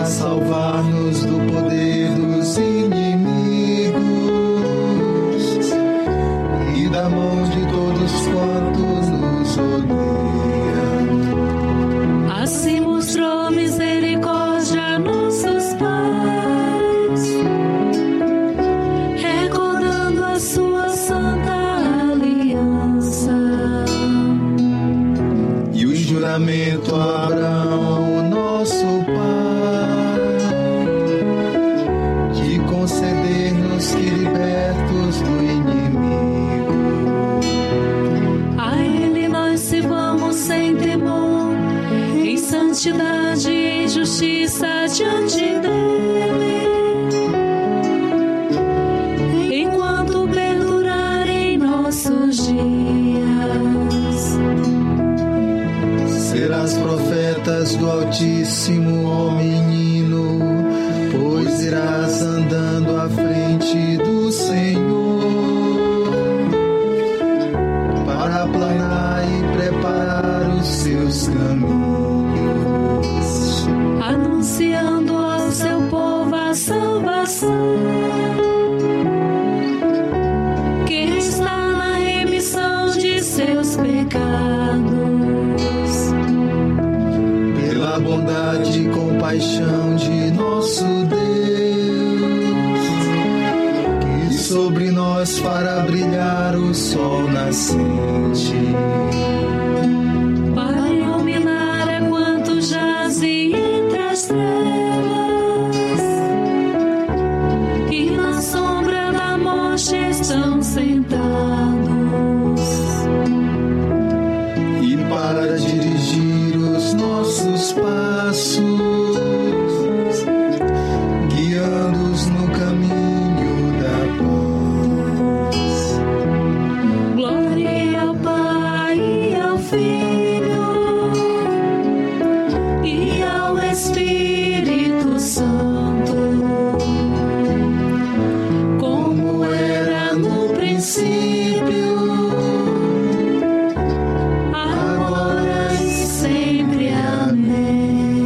para salvar-nos do poder dos inimigos e da mão de todos quantos nos odeiam. Assim mostrou misericórdia a nossos pais, recordando a sua santa aliança e o juramento a Abraão, nosso pai, de conceder-nos que, libertos do inimigo, a Ele nós sirvamos sem temor, em santidade e justiça diante dele, enquanto perdurarem nossos dias. Serás profetas do Altíssimo, ó menino, pois irás andando à frente do Senhor, para aplanar e preparar os seus caminhos, Anunciando ao seu povo a salvação, que está na remissão de seus pecados. pela bondade e compaixão de nosso Deus, que sobre nós fará brilhar o sol nascente, Para iluminar a quanto jazem entre as trevas, que na sombra da morte estão sentados, e para dirigir os nossos passos, guiando-os no caminho da paz. glória ao Pai e ao Filho e ao Espírito Santo, Como era no princípio, agora e sempre. Amém.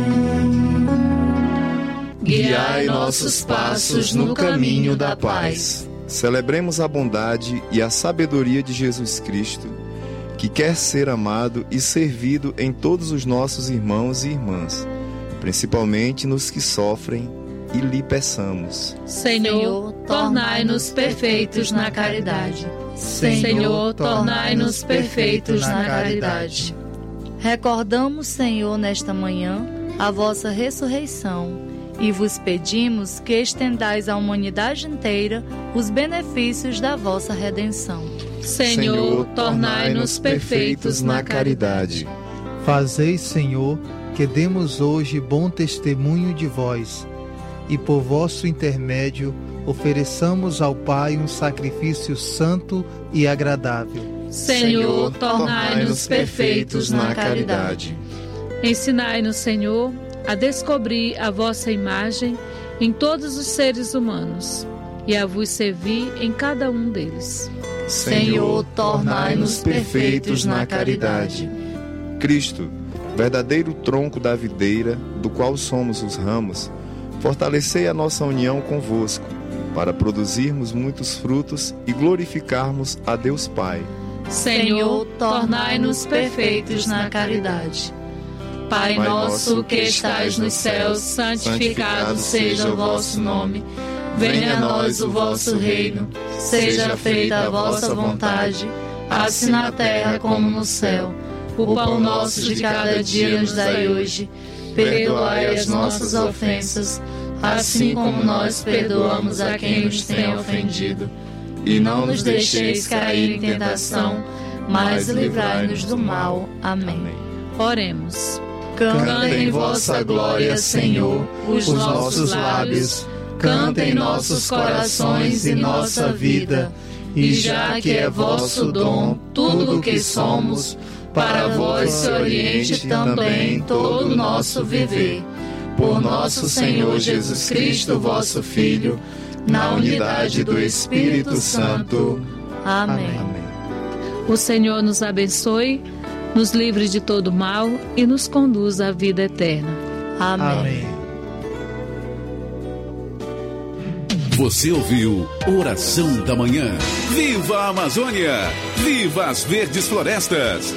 Guiai nossos passos no caminho da paz. Celebremos a bondade e a sabedoria de Jesus Cristo, que quer ser amado e servido em todos os nossos irmãos e irmãs, principalmente nos que sofrem, e lhe peçamos. Senhor, tornai-nos perfeitos na caridade. Senhor, tornai-nos perfeitos na caridade. Recordamos, Senhor, nesta manhã, a vossa ressurreição e vos pedimos que estendais à humanidade inteira os benefícios da vossa redenção. Senhor, tornai-nos perfeitos na caridade. Fazei, Senhor, que demos hoje bom testemunho de vós, e por vosso intermédio ofereçamos ao Pai um sacrifício santo e agradável. Senhor, tornai-nos perfeitos na caridade. Ensinai-nos, Senhor, a descobrir a vossa imagem em todos os seres humanos e a vos servir em cada um deles. Senhor, tornai-nos perfeitos na caridade. Cristo, verdadeiro tronco da videira, do qual somos os ramos, fortalecei a nossa união convosco, para produzirmos muitos frutos e glorificarmos a Deus Pai. Senhor, tornai-nos perfeitos na caridade. Pai nosso que estais nos céus, santificado seja o vosso nome. Venha a nós o vosso reino. Seja feita a vossa vontade, assim na terra como no céu. O pão nosso de cada dia nos dai hoje. Perdoai as nossas ofensas, assim como nós perdoamos a quem nos tem ofendido. E não nos deixeis cair em tentação, mas livrai-nos do mal. Amém. Oremos. Cantem vossa glória, Senhor, os nossos lábios. Cantem nossos corações e nossa vida. E já que é vosso dom tudo o que somos, para vós se oriente também todo o nosso viver. Por nosso Senhor Jesus Cristo, vosso Filho, na unidade do Espírito Santo. Amém. O Senhor nos abençoe, nos livre de todo mal e nos conduz à vida eterna. Amém. Amém. Você ouviu Oração da Manhã. Viva a Amazônia! Viva as verdes florestas!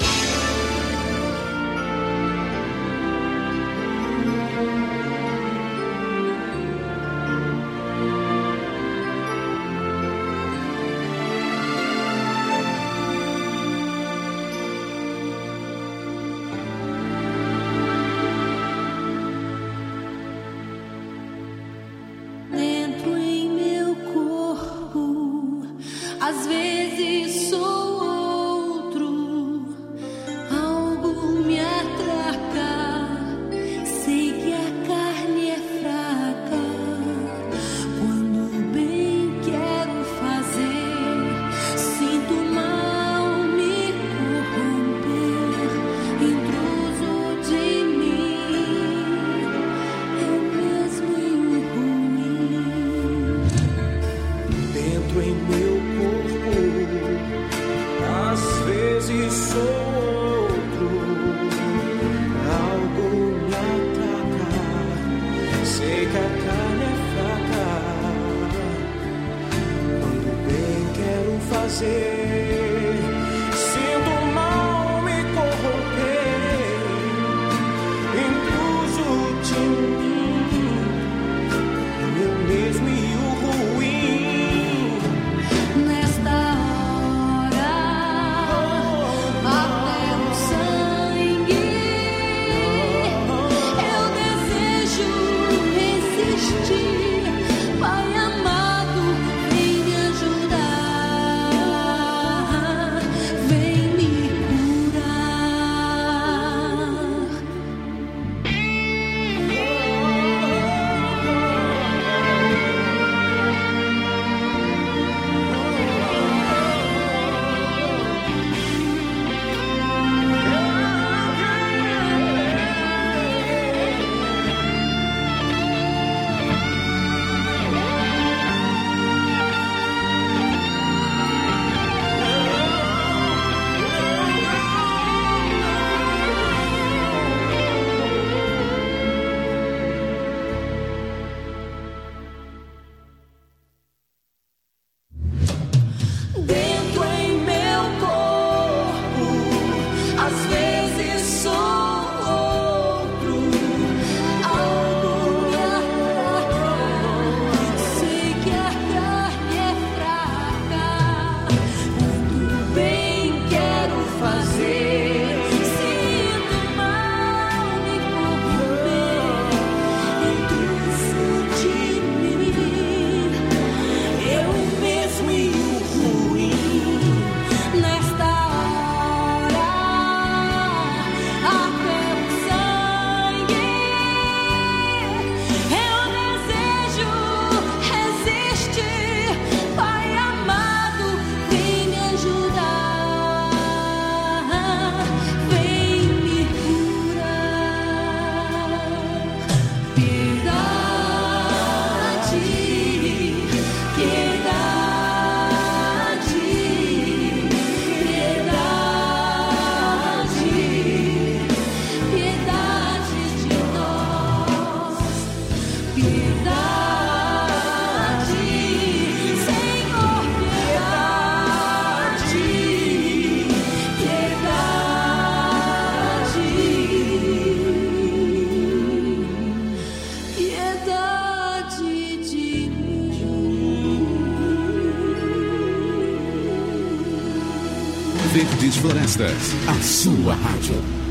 Verdes Florestas, a sua rádio.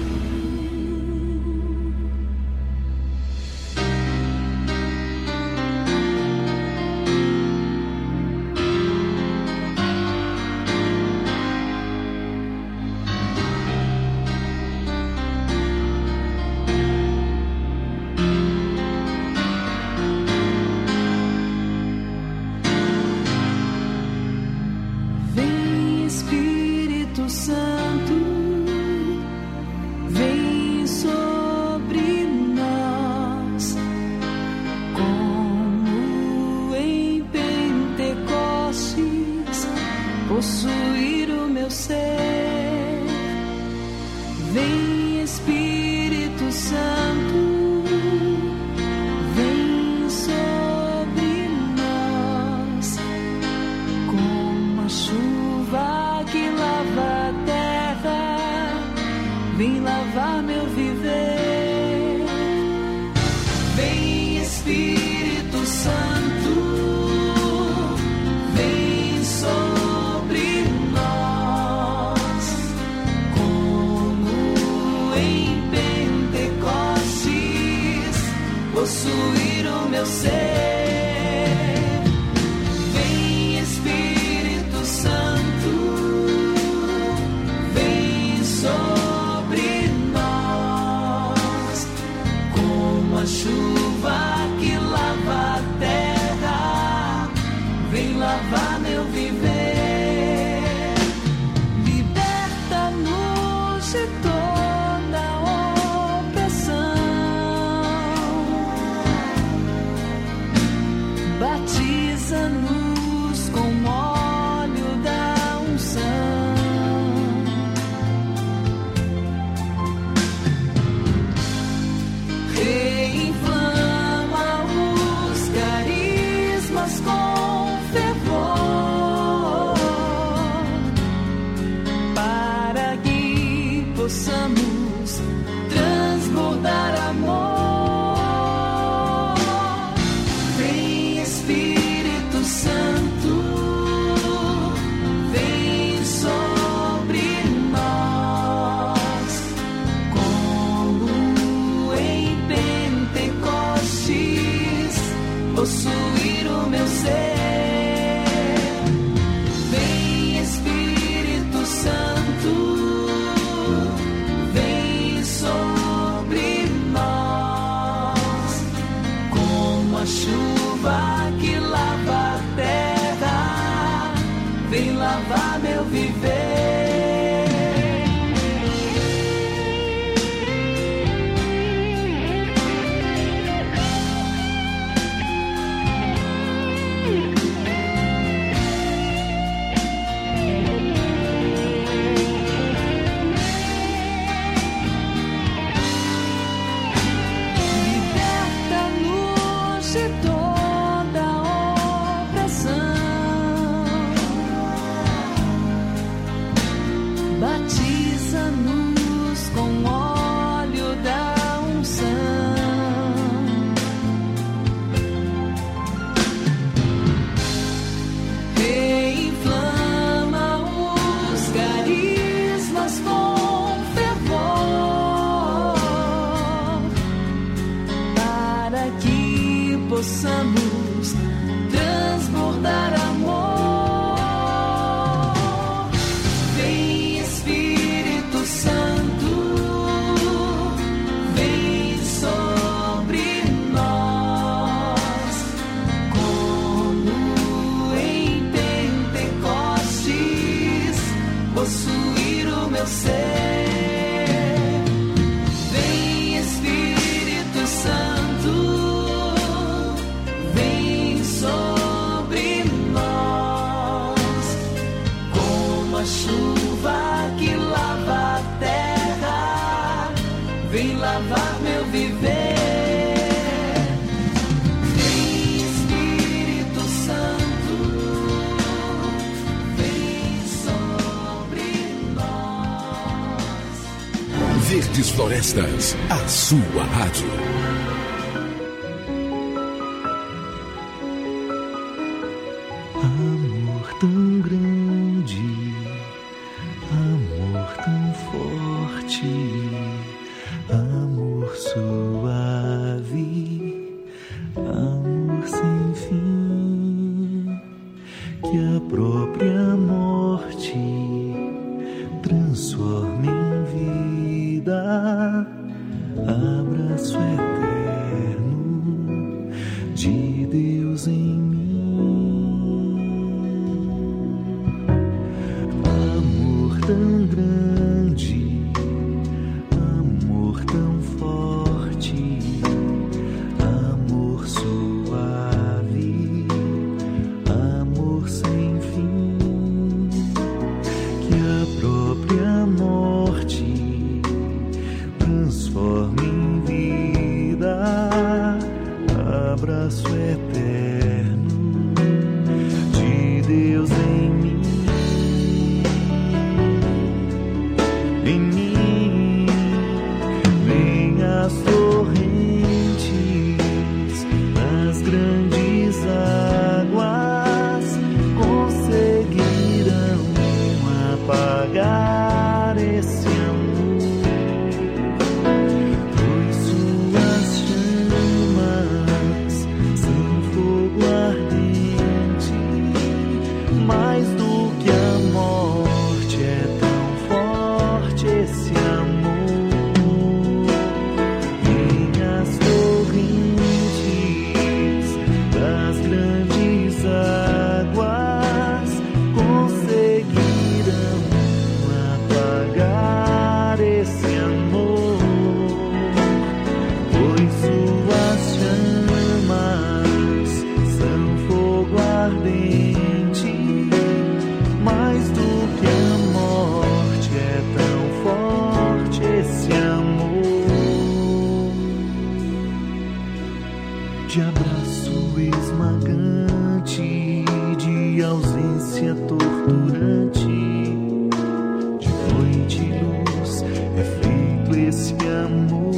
possuir o meu ser. Vem Espírito Santo, vem sobre nós, como a chuva que lava a terra, vem lavar meu viver, liberta-nos de toda opressão, batiza-nos com óleo da unção, reinflama os carismas com fervor, para que possamos transbordar amor. Vem Espírito Santo, vem sobre nós, como em Pentecostes, possuir o meu ser. Vem Espírito Santo, vem sobre nós, como a chuva que lava a terra, vem lavar meu viver. Liberta-nos de toda opressão, batiza-nos com óleo da unção, reinflama os carismas com fervor, para que possamos transbordar amor. Vem Espírito Santo, vem sobre nós, como em Pentecostes, possuir o meu ser. Vem Espírito Santo, vem sobre nós, como a chuva que lava a terra, vem lavar meu viver. Vem Espírito Santo, vem sobre nós. Verdes Florestas, a sua rádio. Amor tão grande, amor tão forte, amor suave, amor sem fim, que a própria morte transforma em vida, abraço eterno de Deus em mim. Amor tão grande, amor tão forte, amor suave, amor sem fim, que a própria morte transforma em vida, abraço eterno de Deus em mim. Em mim, vem as torrentes das grandes águas, conseguirão apagar esse amor, pois suas chamas de abraço esmagante, de ausência torturante, de noite e luz é feito esse amor,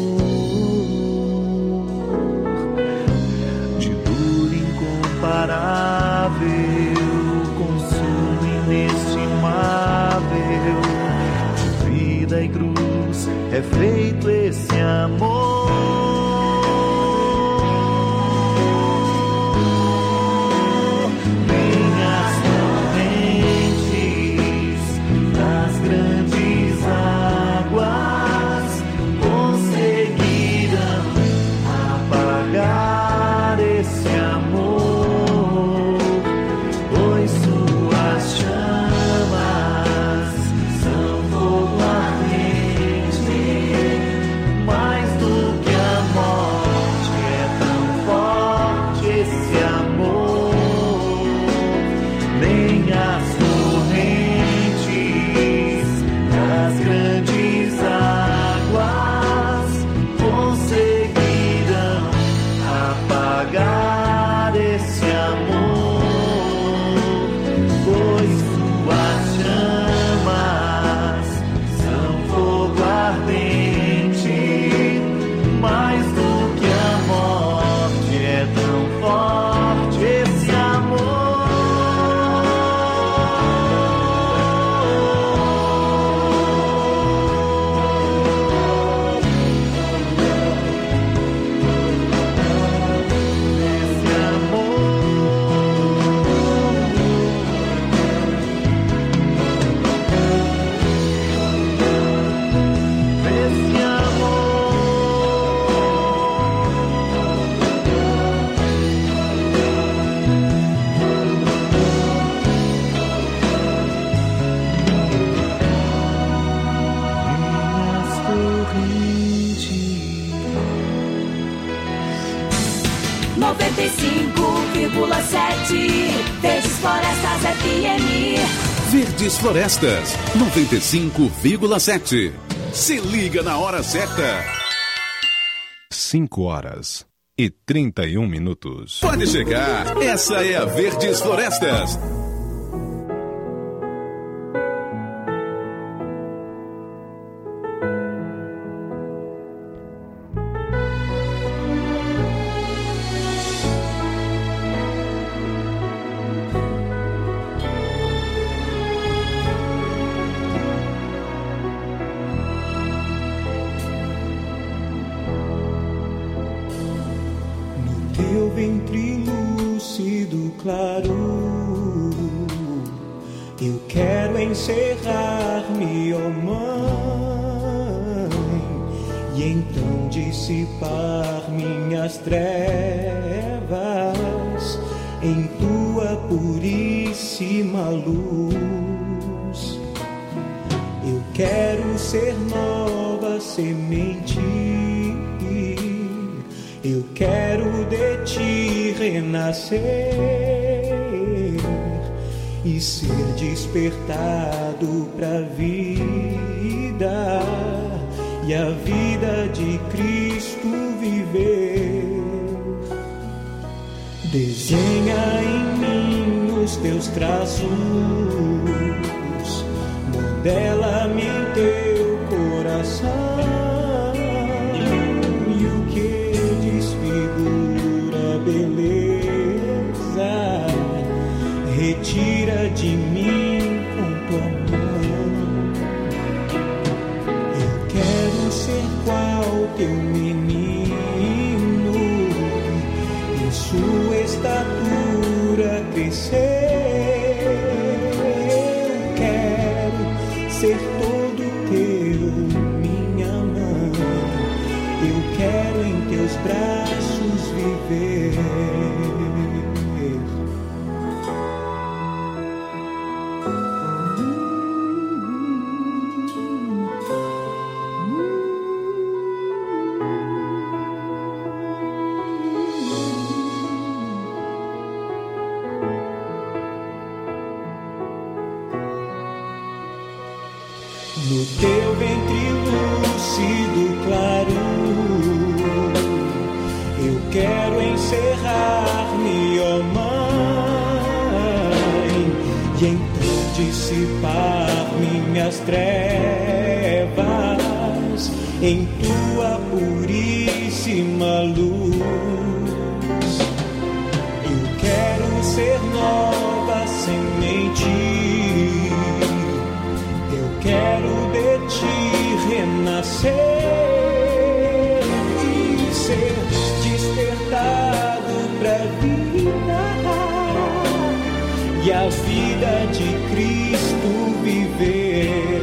de dor incomparável, consumo inestimável, de vida e cruz é feito esse amor. Verdes Florestas FM. Verdes Florestas 95,7. Se liga na hora certa. 5h31. Pode chegar. Essa é a Verdes Florestas. Encerrar-me, ó Mãe, e então dissipar minhas trevas em tua puríssima luz. Eu quero ser nova semente, eu quero de ti renascer e ser despertado pra vida e a vida de Cristo viver. Desenha em mim os teus traços, modela-me em teu coração, e o que desfigura a beleza, retira de mim com tua mão. Eu quero ser qual teu menino, em sua estatura crescer. Eu quero ser todo teu, minha mãe. Eu quero em teus braços viver. No teu ventre lúcido claro, eu quero encerrar-me, ó Mãe, e então dissipar minhas trevas em tua puríssima luz. Eu quero ser nova semente, eu quero de ti renascer e ser despertado pra vida e a vida de Cristo viver.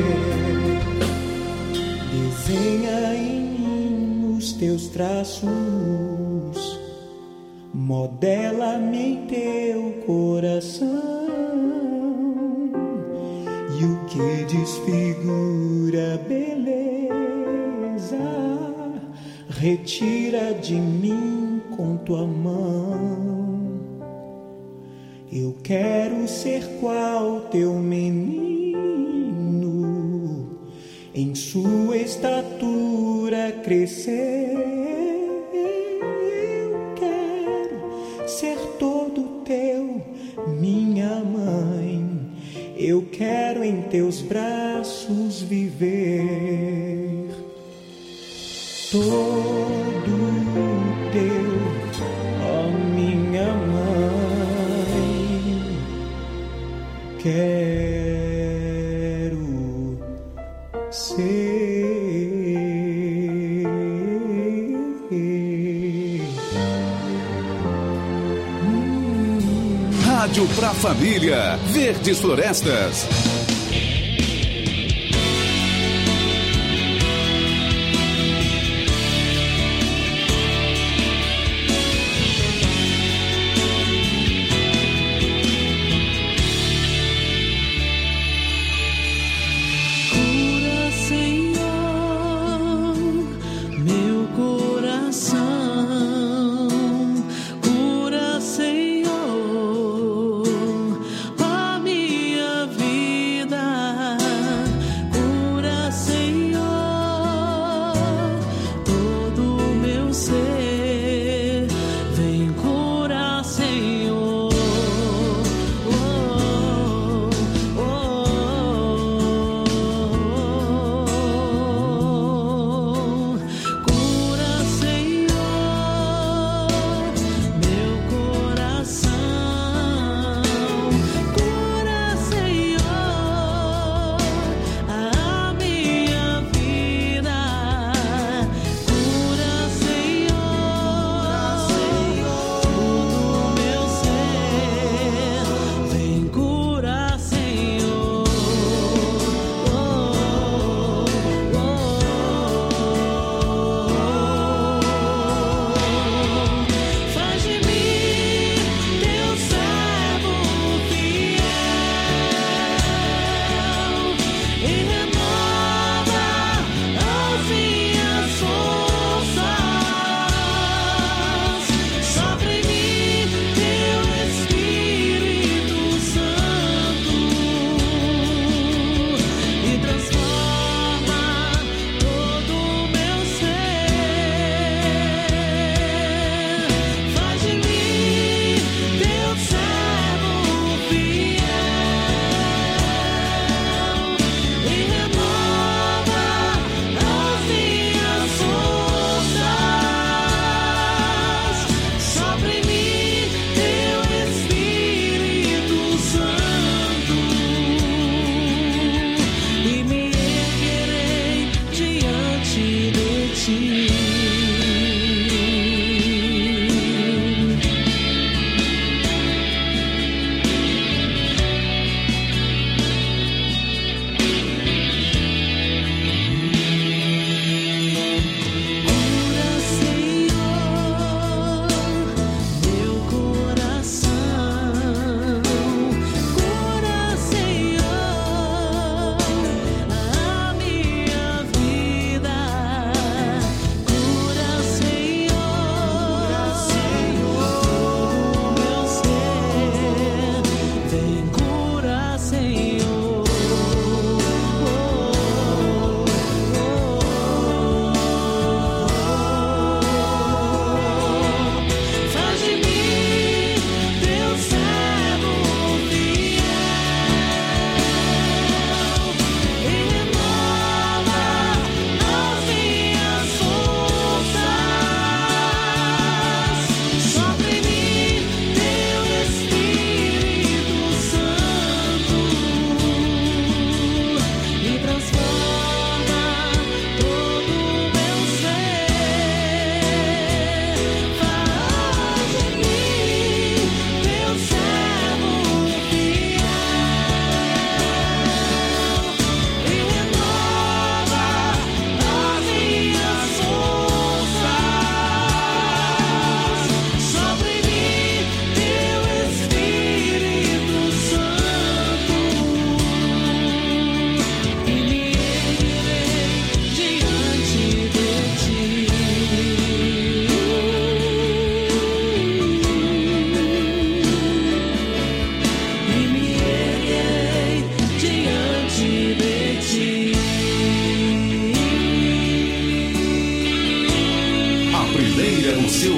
Desenha em mim os teus traços, modela-me em teu coração, e o que desfigura a beleza, retira de mim com tua mão. Eu quero ser qual teu menino, em sua estatura crescer. Eu quero ser todo teu, minha mãe. Eu quero em teus braços viver. Todo teu, ó minha mãe. Quero ser. Rádio pra família, Verdes Florestas. Cura, Senhor, a minha vida.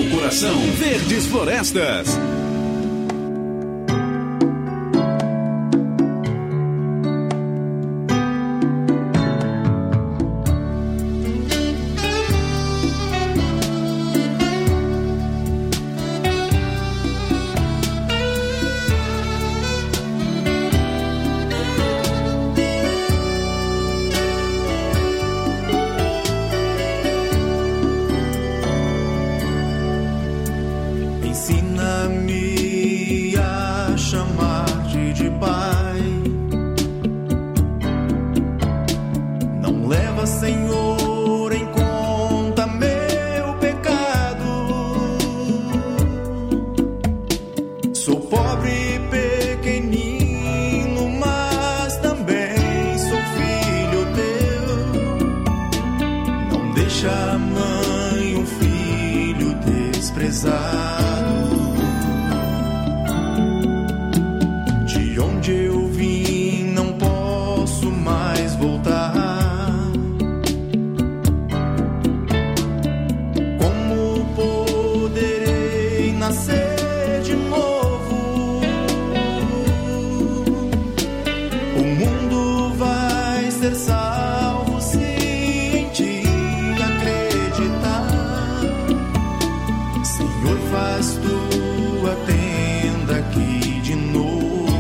coração. Verdes Florestas. Ensina-me a chamar-te de Pai. Não leva, Senhor, em conta meu pecado. Sou pobre e pequenino, mas também sou filho teu. Não deixa a mãe um filho desprezado. Eu vim, não posso mais voltar. Como poderei nascer de novo? O mundo vai ser salvo se em ti acreditar. Senhor, faz tua tenda aqui de novo.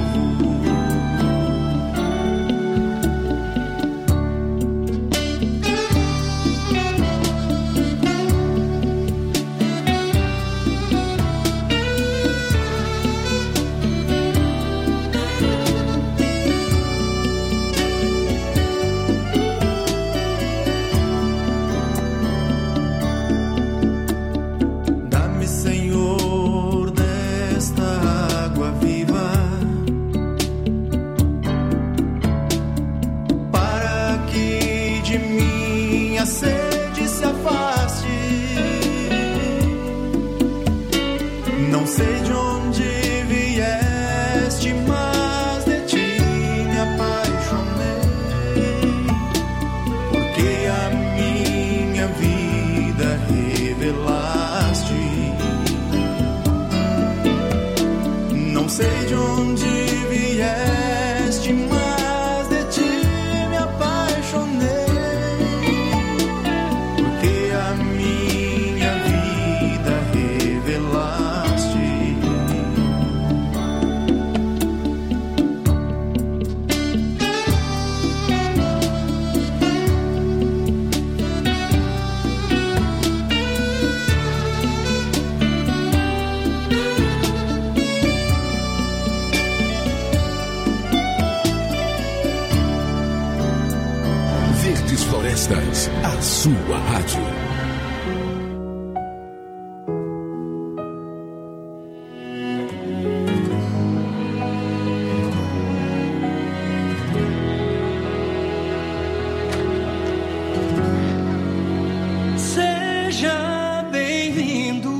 Não sei de onde vieste, mas de ti me apaixonei, porque a minha vida revelaste. Não sei de onde vieste, mas de ti me apaixonei, porque a minha vida revelaste. Verdes Florestas, a sua rádio. Seja bem-vindo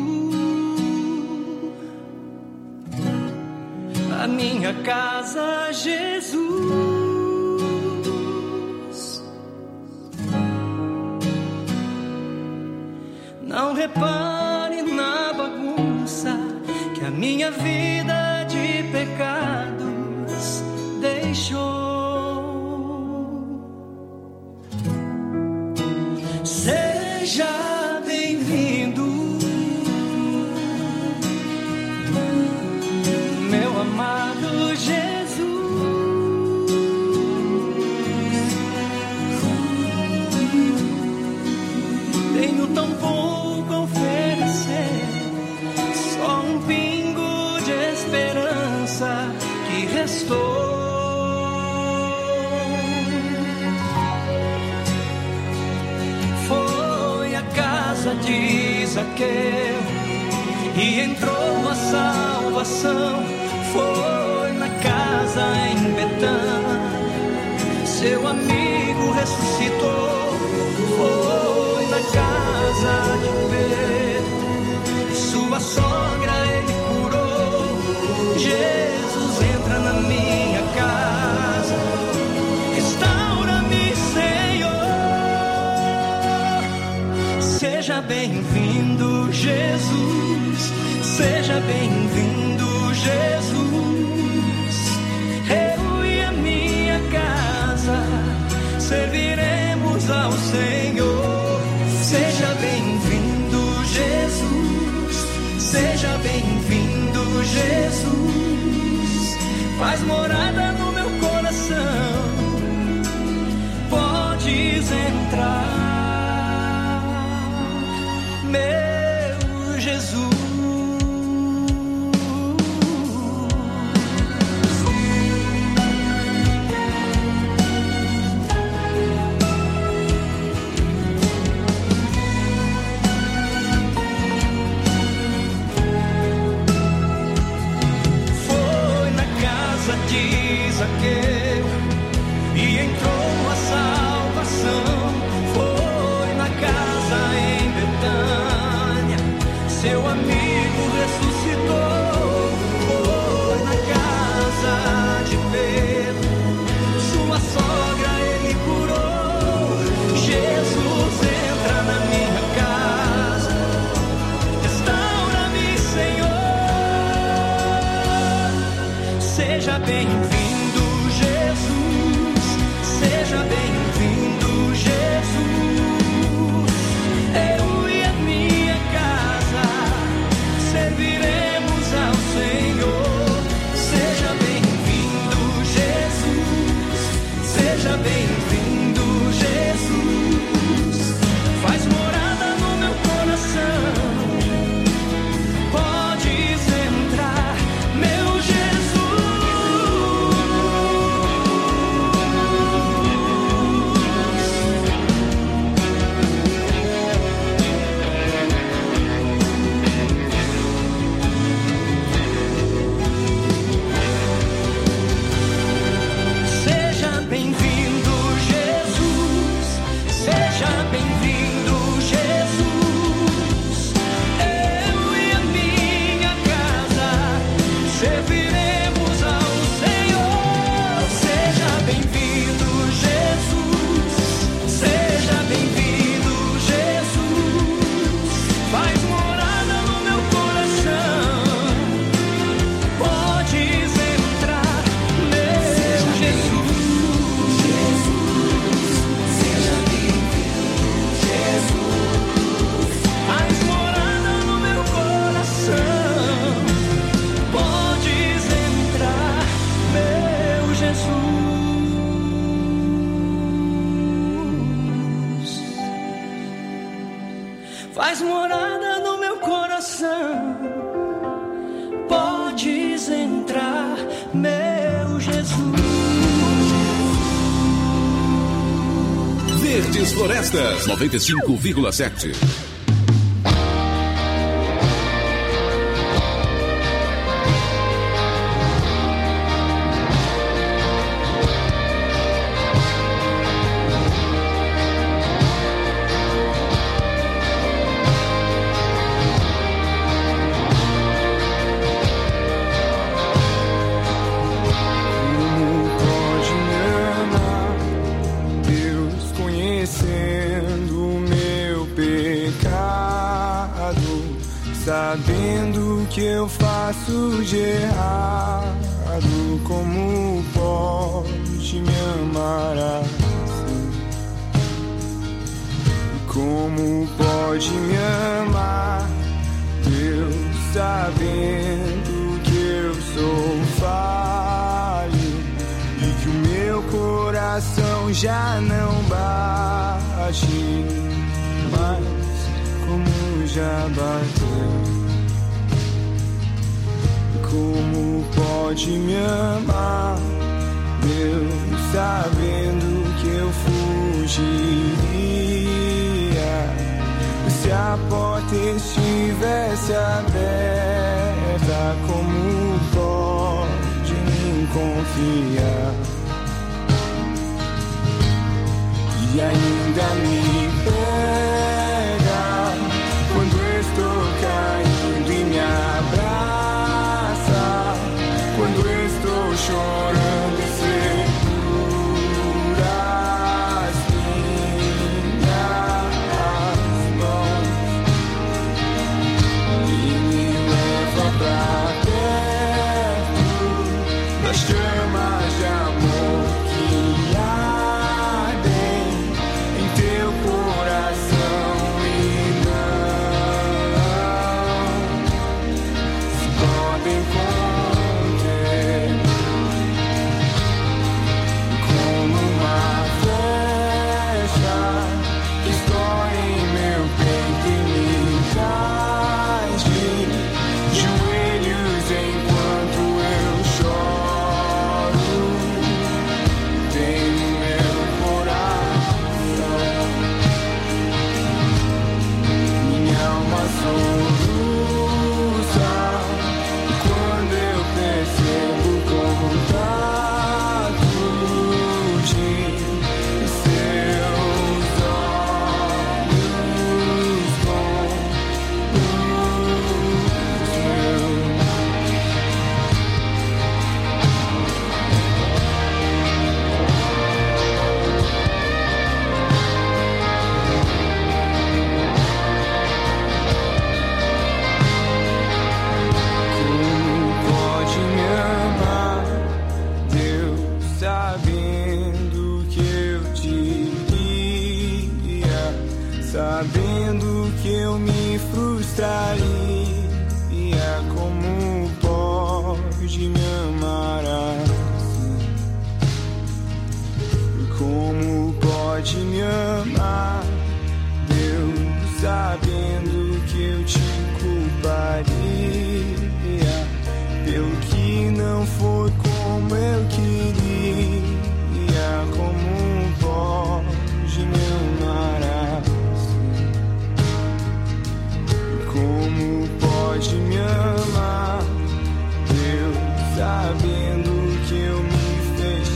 à minha casa, Jesus. Não repare na bagunça que a minha vida de pecados deixou. Seja bem-vindo, meu amado Jesus. Tenho tão pouco a oferecer, só um pingo de esperança que restou. Foi a casa de Zaqueu e entrou a salvação. Foi na casa em Betânia, seu amigo ressuscitou. Foi na casa de Pedro, sua sogra ele curou. Jesus, entra na minha casa, restaura-me, Senhor. Seja bem-vindo, Jesus. Seja bem-vindo, Jesus. Eu e a minha casa serviremos ao Senhor. Seja bem-vindo, Jesus. Seja bem-vindo, Jesus. Faz morada no meu coração. Podes entrar, meu Jesus. De Zaqueu e entrou a salvação. Foi na casa em Betânia, seu amigo ressuscitou. Foi na casa de Pedro, sua sogra ele curou. Jesus entra na minha casa, restaura-me, Senhor. Seja bem-vindo, Jesus. Seja bem-vindo, Jesus. Eu e a minha casa serviremos ao Senhor. Seja bem-vindo, Jesus. Seja bem-vindo, Jesus. Faz morada no meu coração. Podes entrar, meu Jesus. Seja bem-vindo, Jesus. Seja bem-vindo, Jesus. Eu e a minha casa serviremos ao Senhor. Seja bem-vindo, Jesus. Seja bem-vindo, Jesus. Faz morada no meu coração. Podes entrar, meu Jesus. Seja bem-vindo, Jesus. Faz morada no meu coração. Podes entrar, meu Jesus. Faz morada no meu coração. Podes entrar, meu Jesus. Verdes Florestas 95,7. Pode me amar, Deus, conhecendo o meu pecado, sabendo que eu faço de errado. Como pode me amar assim? Como pode me amar, Deus, sabendo que eu sou falho e que o meu coração já não bate mais como já bateu. Como pode me amar, Deus, sabendo que eu fugiria se a porta estivesse aberta? Como pode me confiar e ainda me pega quando eu estou caindo e me abraça, quando eu estou chorando e segura as minhas mãos e me leva de me amar assim. Como pode me amar, Deus, sabendo que eu te culparia pelo que não foi como eu queria? Como pode me amar assim? Como pode me amar, Deus, sabendo que eu me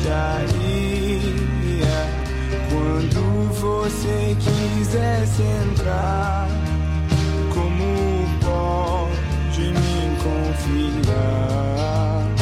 fecharia quando você quisesse entrar? Como pode me confiar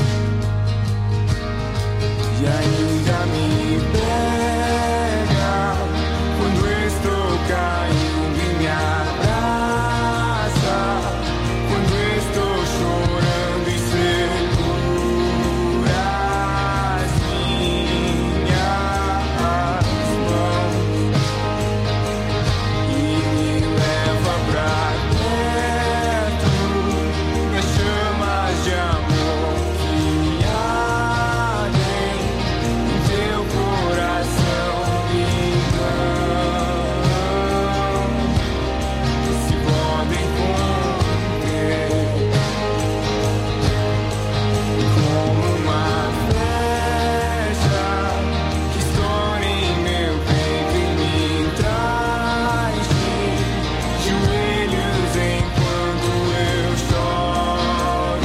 e ainda me pega quando estou caindo e me abraça, quando estou chorando e segura as minhas mãos e me leva pra perto das chamas de amor que ardem em teu coração e não se podem conter. Como uma flecha que estoura em meu peito e me traz de joelhos enquanto eu choro.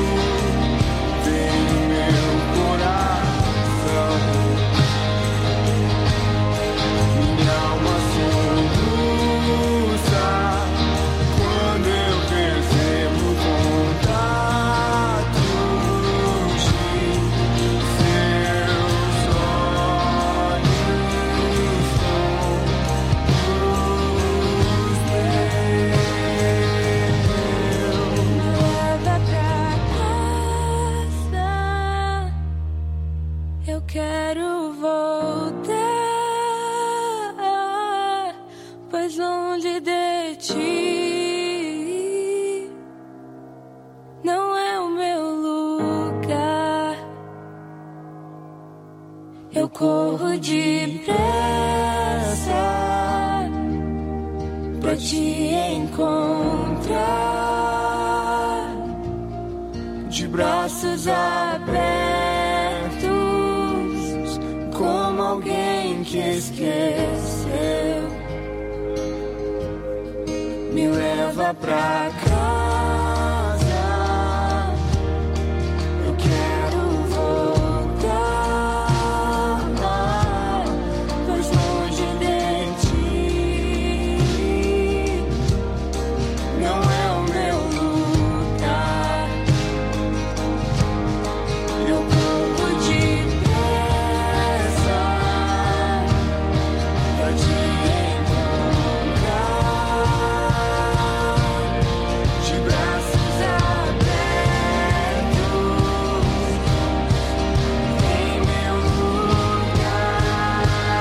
Vem no meu coração, minha alma soluça quando eu percebo contatos de seus olhos Leva pra casa, eu quero voltar, pois longe de ti não é o meu lugar. Eu corro depressa pra te encontrar, de braços abertos, como alguém que esqueceu. Me leva pra casa, eu quero voltar, pois longe de ti não é o meu lugar. Eu corro depressa pra te encontrar, de braços abertos em meu lugar.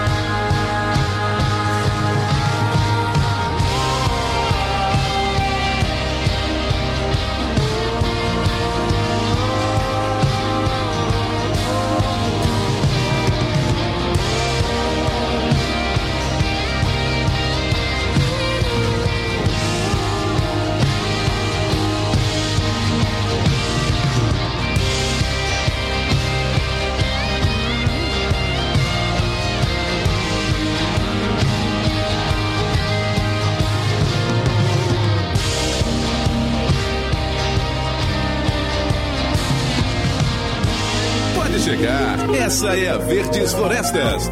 Pode chegar, essa é a Verdes Florestas.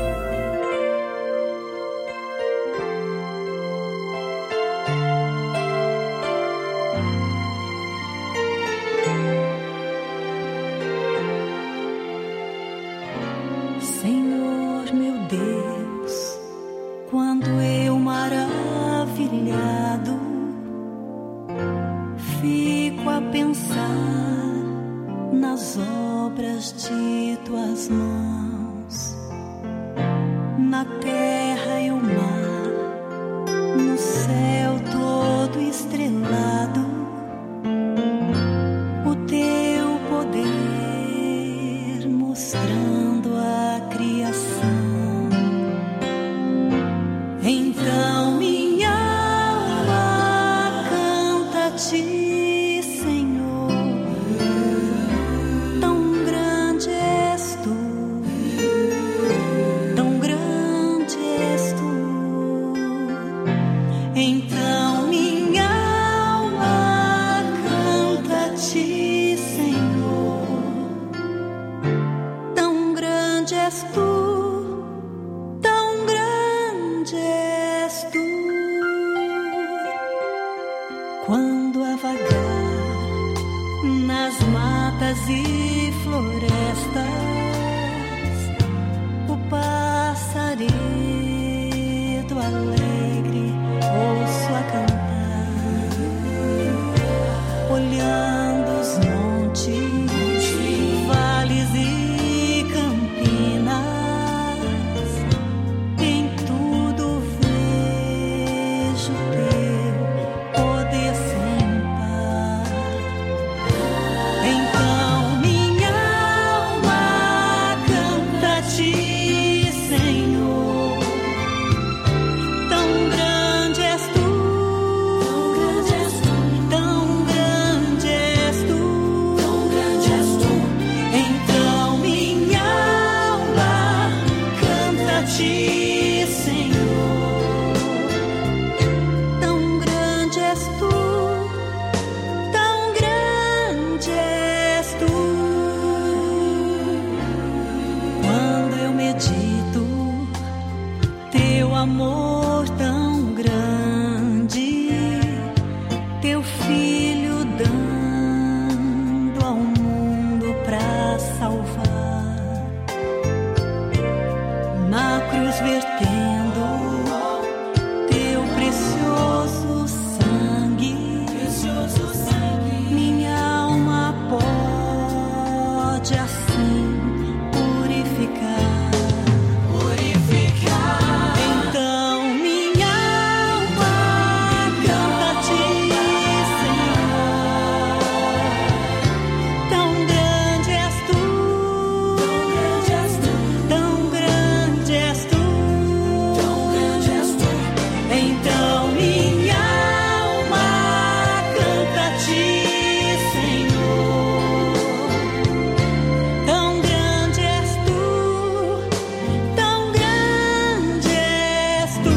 Senhor meu Deus, quando eu maravilhado fico a pensar nas obras de tuas mãos, na terra e o mar, no céu todo estrelado, o teu matas e florestas, o passarinho alegre ouço a cantar, olhando os montes, vales e campinas, em tudo vejo teu poder sem par. Então minha alma canta a ti, Senhor. Tão grande és tu, tão grande és tu, tão grande és tu. Então minha alma canta a ti, Senhor. Tão grande és tu, tão grande és tu. Quando eu medito teu amor tão grande, teu filho dando ao mundo pra salvar, na cruz vertendo teu precioso sangue, minha alma pode assim purificar. Então minha alma canta a ti, Senhor. Tão grande és tu, tão grande és tu, tão grande és tu. Então minha alma canta a ti, Senhor. Tão grande és tu, tão grande és tu.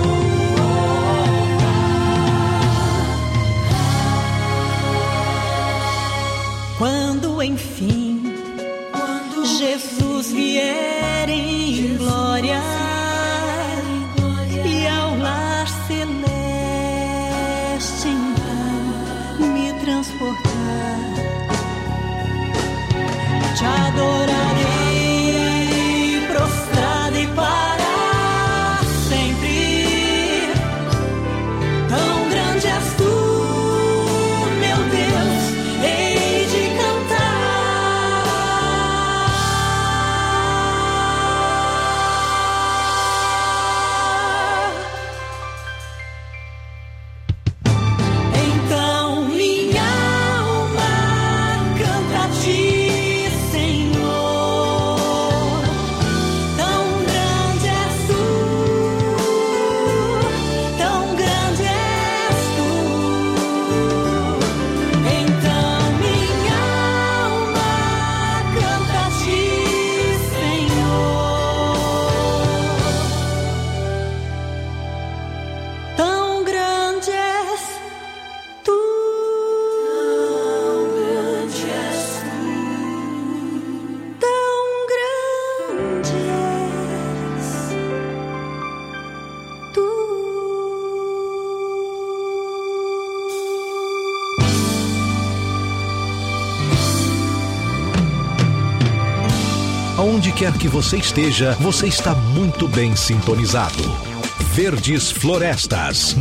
Quando enfim Jesus vier em glória e ao lar celeste então me transportar, te adorarei prostrada e para sempre. Tão grande és tu, meu Deus, hei de cantar. Então minha alma canta a ti, Senhor. Tão grande és tu, tão grande és tu. Então minha alma canta a ti, Senhor. Tão grande és tu, tão grande és tu, tão grande és tu. Aonde quer que você esteja, você está muito bem sintonizado. Verdes Florestas,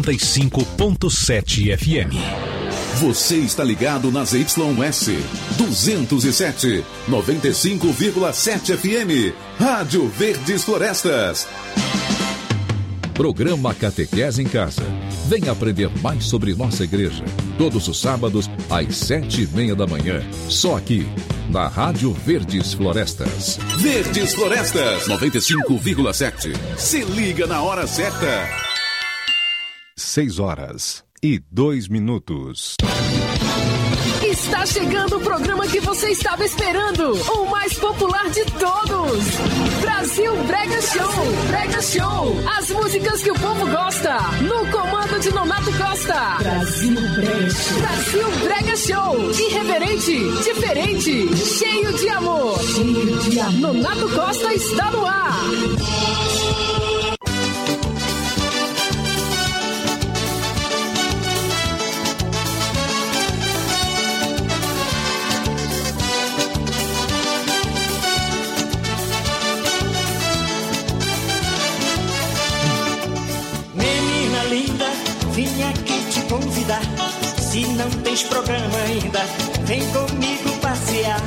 95.7 FM. Você está ligado nas YS 207, 95,7 FM. Rádio Verdes Florestas. Programa Catequese em Casa. Venha aprender mais sobre nossa igreja. Todos os sábados, às 7:30 da manhã. Só aqui, na Rádio Verdes Florestas. Verdes Florestas, 95,7. Se liga na hora certa. 6:02. Está chegando o programa que você estava esperando, o mais popular de todos, Brasil Brega Show. Brega Show, as músicas que o povo gosta, no comando de Nonato Costa. Brasil Brega Show. Brasil Brega Show, irreverente, diferente, cheio de amor. Cheio de amor. Nonato Costa está no ar. mais programa ainda. Vem comigo passear.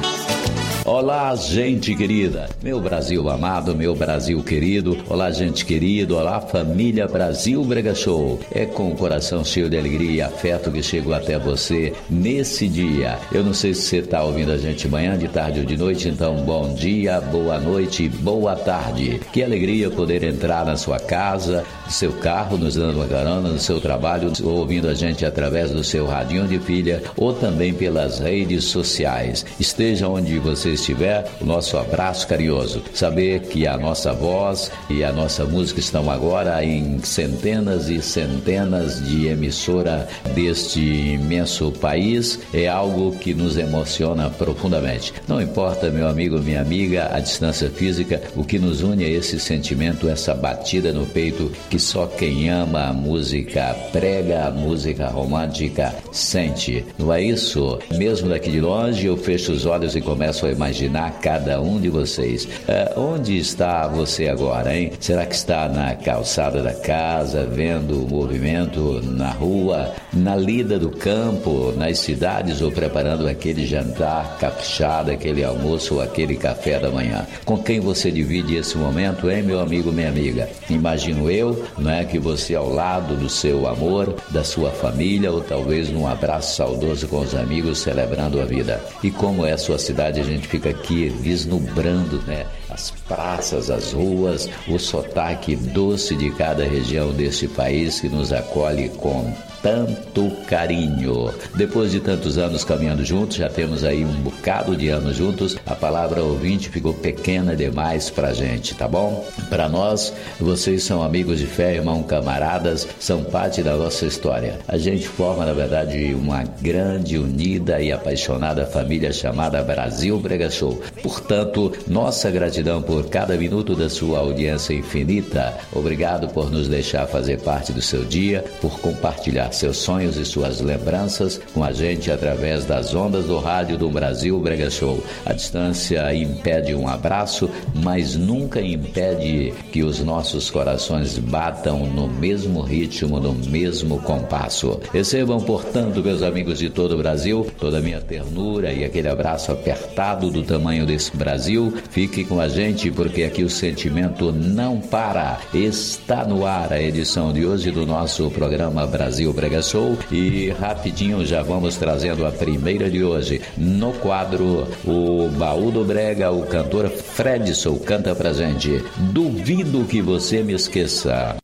Olá, gente querida, meu Brasil amado, meu Brasil querido, olá, gente querida, olá, família Brasil Brega Show. É com o coração cheio de alegria e afeto que chego até você nesse dia. Eu não sei se você está ouvindo a gente manhã, de tarde ou de noite, então bom dia, boa noite, boa tarde. Que alegria poder entrar na sua casa, no seu carro, nos dando uma carona, no seu trabalho, ouvindo a gente através do seu radinho de pilha ou também pelas redes sociais. Esteja onde você estiver, o nosso abraço carinhoso. Saber que a nossa voz e a nossa música estão agora em centenas e centenas de emissoras deste imenso país é algo que nos emociona profundamente. Não importa, meu amigo, minha amiga, a distância física, o que nos une é esse sentimento, essa batida no peito que só quem ama a música prega, a música romântica sente. Não é isso? Mesmo daqui de longe, eu fecho os olhos e começo a imaginar cada um de vocês. Onde está você agora, hein? Será que está na calçada da casa, vendo o movimento na rua, na lida do campo, nas cidades ou preparando aquele jantar caprichado, aquele almoço ou aquele café da manhã? Com quem você divide esse momento, hein, meu amigo, minha amiga? Imagino eu, não é, que você ao lado do seu amor, da sua família ou talvez num abraço saudoso com os amigos celebrando a vida. E como é a sua cidade, a gente fica aqui vislumbrando, né? As praças, as ruas, o sotaque doce de cada região deste país que nos acolhe com tanto carinho. Depois de tantos anos caminhando juntos, já temos aí um bocado de anos juntos, a palavra ouvinte ficou pequena demais pra gente, tá bom? Pra nós, vocês são amigos de fé, irmão, camaradas, são parte da nossa história. A gente forma, na verdade, uma grande, unida e apaixonada família chamada Brasil Brega Show. Portanto, nossa gratidão por cada minuto da sua audiência infinita. Obrigado por nos deixar fazer parte do seu dia, por compartilhar seus sonhos e suas lembranças com a gente através das ondas do rádio do Brasil Brega Show. A distância impede um abraço, mas nunca impede que os nossos corações batam no mesmo ritmo, no mesmo compasso. Recebam, portanto, meus amigos de todo o Brasil, toda a minha ternura e aquele abraço apertado do tamanho desse Brasil. Fique com a gente, porque aqui o sentimento não para. Está no ar a edição de hoje do nosso programa Brasil Brega Show e rapidinho já vamos trazendo a primeira de hoje. No quadro O Baú do Brega, o cantor Fredson canta pra gente Duvido que você me esqueça.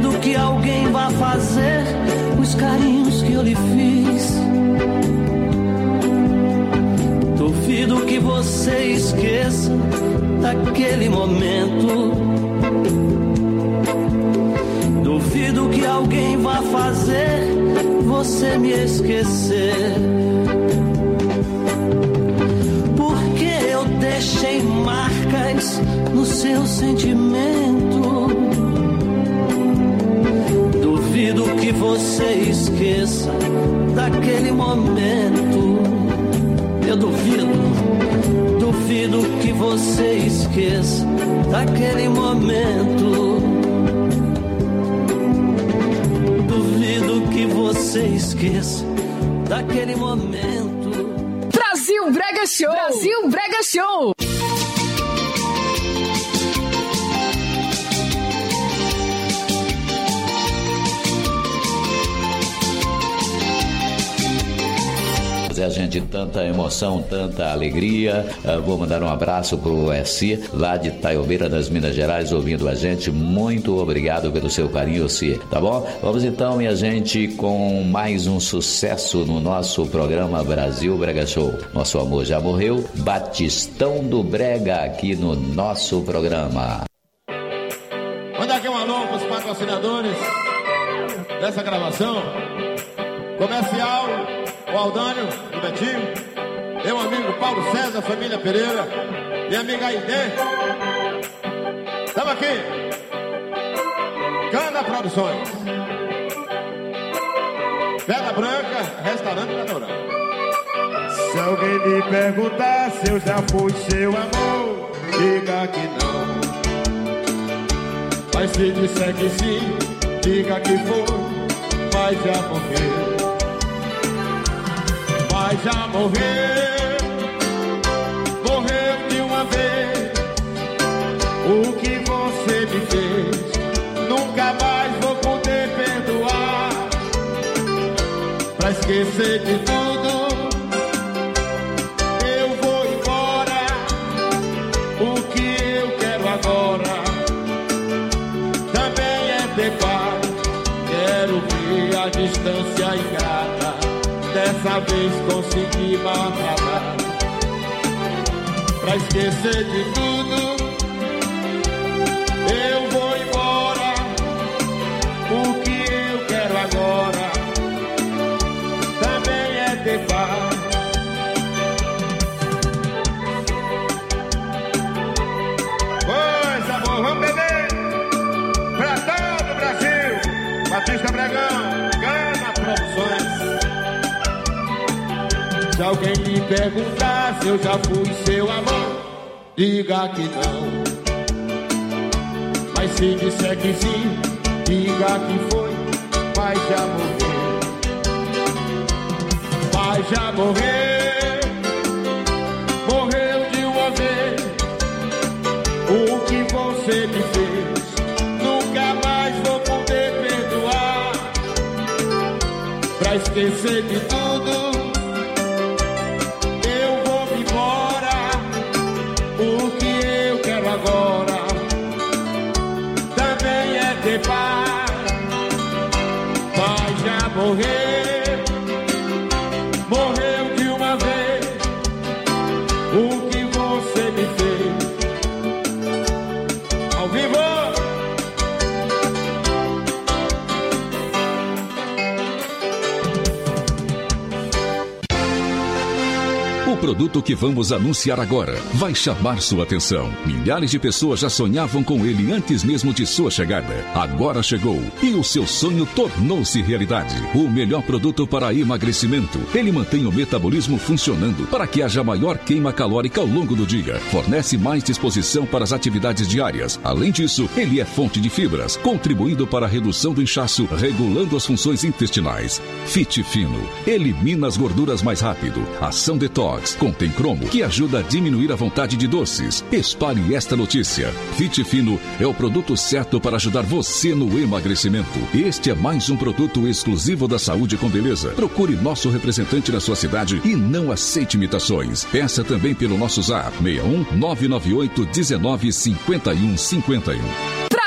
Duvido que alguém vá fazer os carinhos que eu lhe fiz. Duvido que você esqueça daquele momento. Duvido que alguém vá fazer você me esquecer. Porque eu deixei marcas no seu sentimento. Duvido que você esqueça daquele momento. Eu duvido que você esqueça daquele momento. Duvido que você esqueça daquele momento. Brasil Brega Show! Brasil Brega Show! A gente tanta emoção, tanta alegria. Vou mandar um abraço pro SC, lá de Taiobeira, das Minas Gerais, ouvindo a gente. Muito obrigado pelo seu carinho, SC, tá bom? Vamos então, minha gente, com mais um sucesso no nosso programa Brasil Brega Show. Nosso amor já morreu, Batistão do Brega aqui no nosso programa. Manda aqui um alô pros patrocinadores dessa gravação. Comercial o Aldânio, o Betinho, meu amigo Paulo César, família Pereira, minha amiga Aide. Estamos aqui. Cana Produções. Pedra Branca, restaurante Pedra. Se alguém me perguntar se eu já fui seu amor, diga que não. Mas se disser que sim, diga que foi, mas já morreu. Mas já morreu, morreu de uma vez. O que você me fez, nunca mais vou poder perdoar. Pra esquecer de tudo, eu vou embora. O que eu quero agora também é ter paz. Quero ver a distância ingrata. Dessa vez consegui maltratar. Pra esquecer de tudo, eu vou embora. O que eu quero agora também é ter paz. Coisa boa, vamos beber pra todo o Brasil. Batista Bregão, Cana Produções. Se alguém me perguntar se eu já fui seu amor, diga que não. Mas se disser que sim, diga que foi, mas já morreu. Mas já morreu, morreu de uma vez. O que você me fez, nunca mais vou poder perdoar. Pra esquecer de tudo, agora também é ter paz. Mas já morreu, morreu de uma vez. O que você me fez ao vivo. O produto que vamos anunciar agora vai chamar sua atenção. Milhares de pessoas já sonhavam com ele antes mesmo de sua chegada. Agora chegou e o seu sonho tornou-se realidade. O melhor produto para emagrecimento. Ele mantém o metabolismo funcionando para que haja maior queima calórica ao longo do dia. Fornece mais disposição para as atividades diárias. Além disso, ele é fonte de fibras, contribuindo para a redução do inchaço, regulando as funções intestinais. Fit Fino. Elimina as gorduras mais rápido. Ação detox. Contém cromo, que ajuda a diminuir a vontade de doces. Espalhe esta notícia. Fit Fino é o produto certo para ajudar você no emagrecimento. Este é mais um produto exclusivo da Saúde com Beleza. Procure nosso representante na sua cidade e não aceite imitações. Peça também pelo nosso zap 61 998 19 51 51.